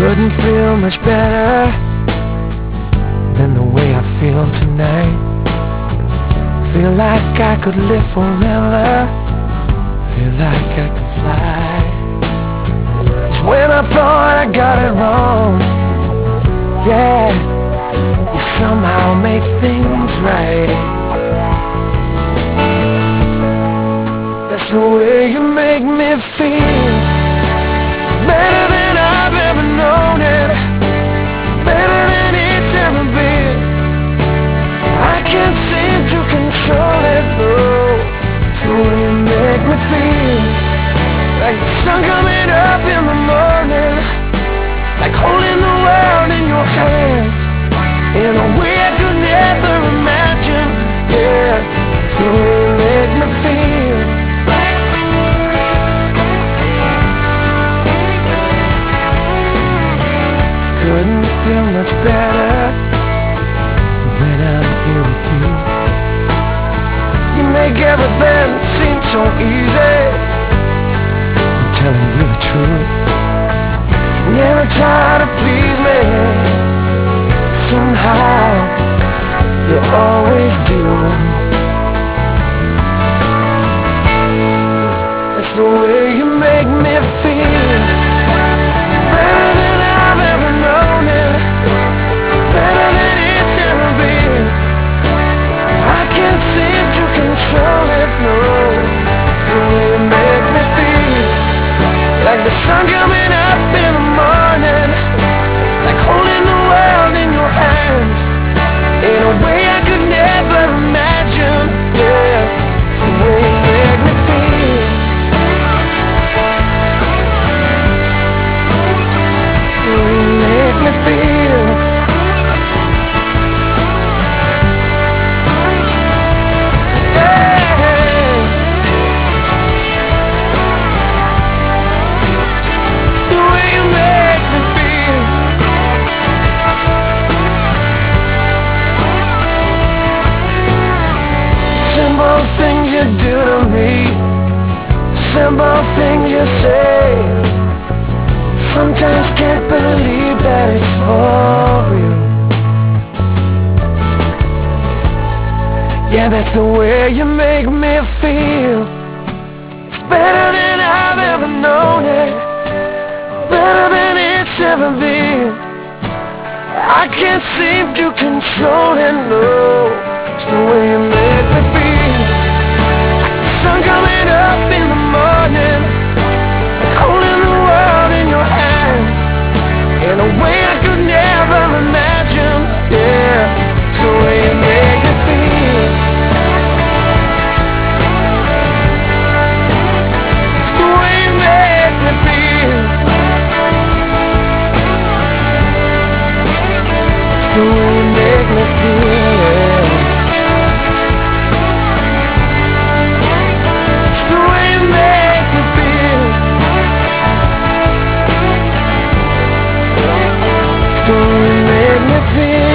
Couldn't feel much better than the way I feel tonight. Feel like I could live forever. Feel like I could fly. It's when I thought I got it wrong. Yeah, you somehow make things right. That's the way you make me feel. Better than I've ever known it. Better than it's ever been. I can't seem to control it, no. It's the way you make me feel. Like the sun coming up in the morning. Like holding the world in your hands. In a way I could never imagine. Yeah, it's the way you make me feel. Couldn't feel much better when I'm here with you. You make everything seem so easy. I'm telling you the truth. You never try to please me. Somehow you always do. That's the way you make me feel. Better than I've ever known it. Better than it's ever been. I can't seem to control it, no. It's the way you make me feel. Like the sun coming up in the morning. Like holding the world in your hands. In a way I could never imagine. Yeah, it's the way you make me feel. It's the way you make me feel. Simple things you do to me, simple things you say. Sometimes can't believe that it's for real. Yeah, that's the way you make me feel. It's better than I've ever known it. Better than it's ever been. I can't seem to control it, no. It's the way you make me feel. Like the sun coming up in the morning. Like holding the world in your hands. In a way I could never imagine. Yeah, it's the way you make me feel. It's the way you make me feel. It's the way you make me feel, yeah. The way you make me feel.